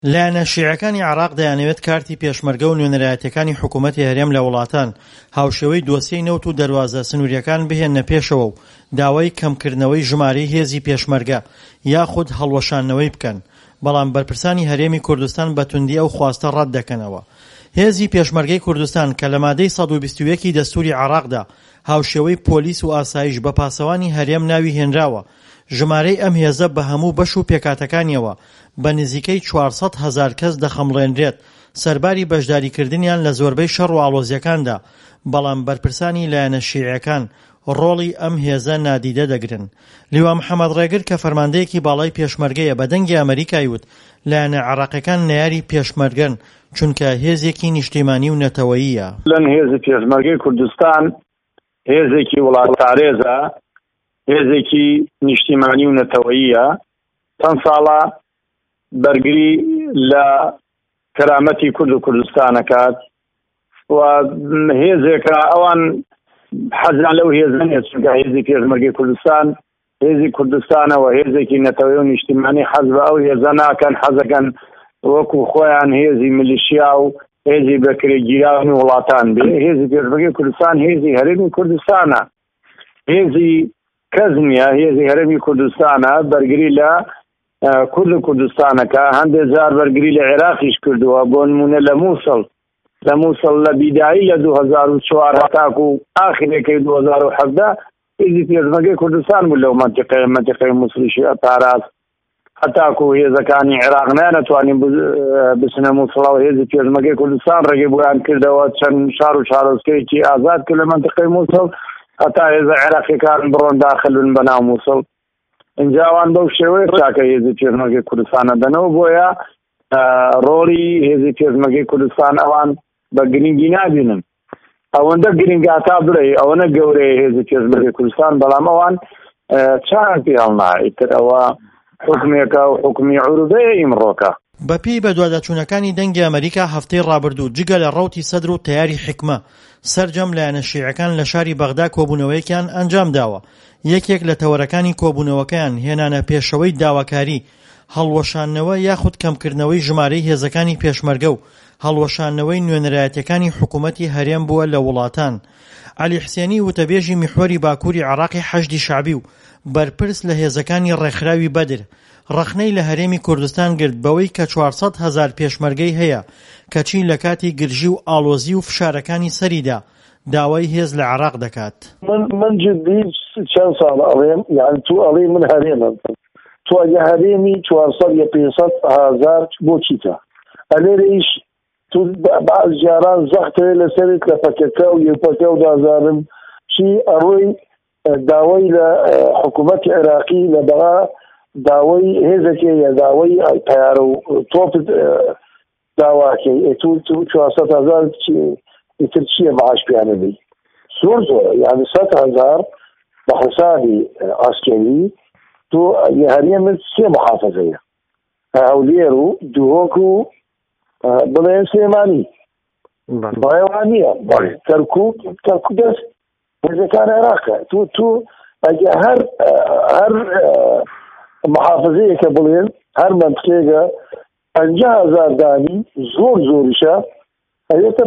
لایەنە شیعەکانی عێراق دەیانەوێت کارتی پێشمەرگە و نوێنەرایەتیەکانی حکوومەتی هەرێم لە وڵاتان هاوشێوەی دۆسیەی نەوت و دەروازە سنووریەکان بهێننە پێشەوە و داوای کەمکردنەوەی ژمارەی هێزی پێشمەرگە یاخود هەڵوەشانەوەی بکەن، بەڵام بەرپرسانی هەرێمی کوردستان بە توندی ئەو خواستە ڕەت دەکەنەوە. هێزی پێشمەرگەی کوردستان کە لە مادەی 121 دەستوری عێراقدا هاوشێوەی پۆلیس و ئاسایش بە پاسەوانی هەرێم ناوی هێنراوە، ژمارەی ئەم هێزە بە هەموو بەش و پێکاتەکانیەوە بە نزیکەی 400,000 کەس دەخەمڵێنرێت سەرباری بەشداریکردنیان لە زۆربەی شەڕ و ئاڵۆزیەکاندا، بەڵام بەرپرسانی لایەنە شیعەکان ڕۆڵی ئەم هێزە نادیدە دەگرن. لیوا محەممەد ڕێگر کە فەرماندەیەکی باڵای پێشمەرگەیە بە دەنگی ئەمریکای وت لایەنە عێراقیەکان نەیاری پێشمەرگەن چونکە هێزێکی نیشتیمانی و نەتەوەییە. لەن هێزی پێشمەرگەی کوردستان هێزێکی وڵاتپارێزە، هێزێکی نیشتیمانی و نەتەوەییە، چەند ساڵە بەرگری لە کەرامەتی کورد و کوردستانەکات و هێزێکە ئەوان حەزیان لەو هێزە نیە، چونکە هێزی پێشمەرگەی کوردستان هێزی کوردستانەوە هێزێکی نەتەوەیی و نیشتیمانی حەز بە ئەو هێزە ناکەن، حەزەکەن وەکو خۆیان هێزی میلیشیا و هێزی بەکرێگیرانی وڵاتان بێ. هێزی پێشمەرگەی کوردستان هێزی هەرێمی کوردستانە، هێزی کەس نییە، هێزی هەرێمی کوردستانە، بەرگری لە کورد و کوردستانەکە هەندێک جار بەرگری لە عێراقیش کردووە، بۆ نمونە لە مووسڵ لە بیدایی لە 2004 هەتاکو و ئاخرێکەی 2017 هێزی پێشمەرگەی کوردستان بوو لەو منتیقەی مووسڵیشی ئەتاراس، هەتاکو هێزەکانی عێراق نەتوانین بچنە مووسڵەوە، هێزی پێشمەرگەی کوردستان ڕێگەی بۆیان کردەوە چەند شار و شارۆچکەیەکی ئازاد کرد لە منتیقەی مووسڵ هەتا هێزە عێراقیەکان بڕۆن داخلن بەناو مووسڵ. ئەنجاوان بەو شێوەیە چاکە هێزی پێشمەرگەی کوردستانە دەنەوە، بۆیە ڕۆڵی هێزی پێشمەرگەی کوردستان ئەوان بە گرنگی نابینن. ئەوەندە گرنگاتا بڵێ ئەوەنە گەورەیە هێزی پێشمەرگەی کوردستان، بەڵام ئەوان چاک پێ هەڵنایتر ئەوە حکومێکە و حکومی عروبەیە ئیمڕۆکە. بەپێی بە دواداچوونەکانی دەنگی ئەمریکا هەفتەی ڕابردوو جگە لە ڕەوتی سەدر و تەیاری حکمە سەرجەم لایەنە شیعەکان لە شاری بەغدا کۆبوونەوەیەکیان ئەنجام داوە. یەکێک لە تەوەرەکانی کۆبوونەوەکەیان هێنانە پێشەوەی داواکاری، هەڵوەشانەوە یاخود کەمکردنەوەی ژمارەی هێزەکانی پێشمەرگە و هەڵوەشانەوەی نوێنەرایەتیەکانی حکوومەتی هەرێم بووە لە وڵاتان. عەلی حسێنی وتەبێژی میحوەری باکووری عێراقی حەشدی شعبی و بەرپرس لە هێزەکانی ڕێکخراوی بەدر ڕەخنەی لە هەرێمی کوردستان گرت بەوەی کە 400,000 پێشمەرگەی هەیە کەچی لە کاتی گرژی و ئاڵۆزی و فشارەکانی سەریدا داوای هێز لە عێراق دەکات. من جدی چەند ساڵ ئەڵێم، یعنی تو ئەڵێ من هەرێمم، تو ئەگە هەرێمی 400 یا 500,000 بۆ چیتە؟ ئەلێرەیش تو بەعض جاران زەختەیە لەسەرت لە پەکەکە و یەکپەکە و دازانم چی ئەڕۆی داوای لە حکوومەتی عێراقی لە بەغا داوای هێزەکە یا داوای تەیارە و تۆپت داواکەی تو 400,000 ئیتر چییە معاش پیانە بی؟ زۆرە، یعنی 100,000 بە حسابی ئاسکەری تۆ هەرێمت 3 محافەزەیە، هەولێر و دووهۆک و بڵێن سلێمانی، بەڵێوان نییە، کەرکووک دەست هێزەکان عێراقە. تو ئەگە هەر محافظەیەکە بڵێن هەر منطقەیەکە 50,000 دانی زۆریشە ئەوێتە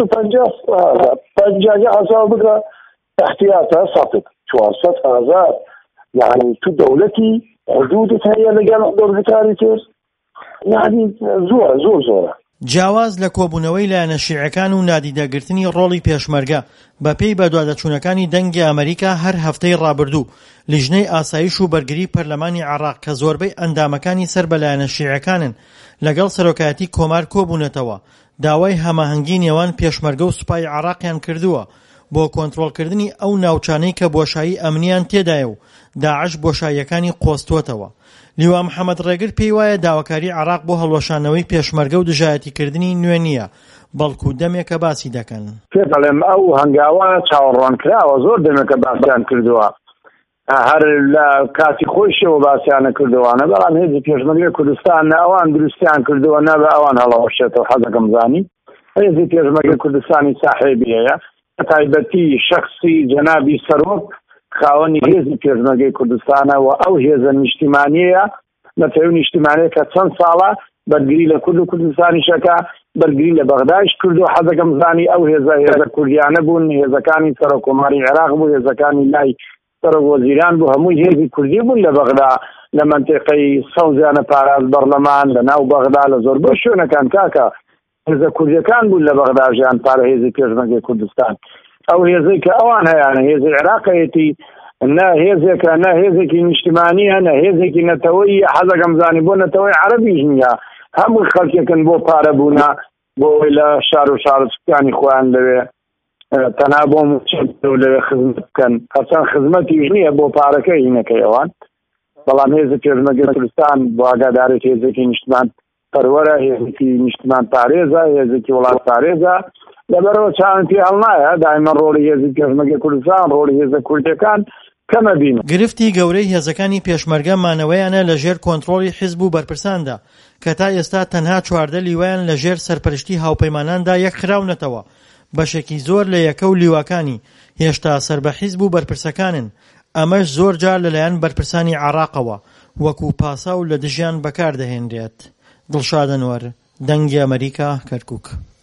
550,000 حساب بکە احتیاطە سەتت 400,000، یعنی تو دەوڵەتی حدودت هەیە لەگەڵ دەوڵەتەکانی تر، یعنی زۆرە. جیاواز لە کۆبوونەوەی لایەنە شیعەکان و نادیدەگرتنی ڕۆڵی پێشمەرگە بەپێی بە دوادەچوونەکانی دەنگی ئەمریکا هەر هەفتەی ڕابردوو لیژنەی ئاسایش و بەرگری پەرلەمانی عێراق کە زۆربەی ئەندامەکانی سەر بە لایەنە شیعەکانن لەگەڵ سەرۆکایەتی کۆمار کۆبوونەتەوە داوای هەماهەنگی نێوان پێشمەرگە و سوپای عێراقیان کردووە بۆ کۆنتڕۆڵکردنی ئەو ناوچانەی کە بۆشایی ئەمنیان تێدایە و داعش بۆشاییەکانی قۆستووەتەوە. لیوا محەممەد ڕێگر پێی وایە داواکاری عێراق بۆ هەڵوەشانەوەی پێشمەرگە و دژایەتیکردنی نوێ نییە، بەڵکو دەمێکە باسی دەکەن. پێ دەڵێم ئەو هەنگاوە چاوەڕوان کراوە، زۆر دەمێکە باسییان کردووە، هەر لە کاتی خۆشیەوە باسییانە کردوانە، بەڵام هێزی پێشمەرگەی کوردستان ئەوان دروستیان کردووە نەبە ئەوان هەڵەوەشێتەوە. حەزەکەم زانی هێزی پێشمەرگەی کوردستانی ساحێبیەیە، تایبەتی شخصی جەنابی سەرۆک خاوەنی هێزی پێشمەرگەی کوردستانە و ئەو هێزە نیشتیمانیەیە نەتەوەی نیشتیمانەیە کە چەند ساڵە بەرگری لە کورد و کوردستانی شەکە بەرگری لە بەغدایش کرد و حەزەکەم زانی ئەو هێزە کوردیانە بوون هێزەکانی سەرۆکۆماری عێراق بوو هێزەکانی لای سەرۆک وەزیران بوو هەمووی هێزی کوردی بوون لە بەغدا لە منتیقەی سەوزیانە پاراز بەرلەمان لە ناو بەغدا لە زۆربەی شوێنەکان کاکە هێزە کوردیەکان بوون لە بەغدا ژیان پارە هێزی پێشمەرگەی کوردستان ئەو هێزەی کە ئەوان هەیەە هێزی عێراقەتی نه هێزێکە نه هێزێکی نیشتیمانیە نه هێزێکی نەتەوەی حەزەکەم زانی بۆ نەتەوەی عەرەبیش نییە هەموو خەڵکێکن بۆ پارە بوونە بۆ لە شار و شارچکانی خۆیان لەوێ تەنها بۆ لەوێ خزمەت بکەن هەرچەند خزمەتیش نییە بۆ پارەکەی هینەکەی ئەوان بەڵام هێزی پێشمەرگەی کوردستان بۆ ئاگادارێت هێزێکی نیشتمان پەروەرە هێزێکی نیشتمان پارێزە هێزێکی وڵات پارێزە لەبەرەوە چاوان پێ هەڵنایە دائیمەن ڕۆڵی هێزی پێشمەرگەی کوردستان ڕۆڵی هێزە کوردیەکان کەمە بینە. گرفتی گەورەی هێزەکانی پێشمەرگە مانەوەیانە لە ژێر کۆنتڕۆڵی حیزب و بەرپرساندا کە تا ئێستا تەنها 14 لیوان لە ژێر سەرپەرشتی هاوپەیماناندا یەک خراونەتەوە بەشێکی زۆر لە یەکە و لیواکانی هێشتا سەر بە حیزب و بەرپرسەکانن ئەمەش زۆر جار لەلایەن بەرپرسانی عێراقەوە وەکو پاسا و لە دژیان بەکاردەهێنرێت. دڵشاد ئەنوەر، دەنگی ئەمریکا، کەرکووک.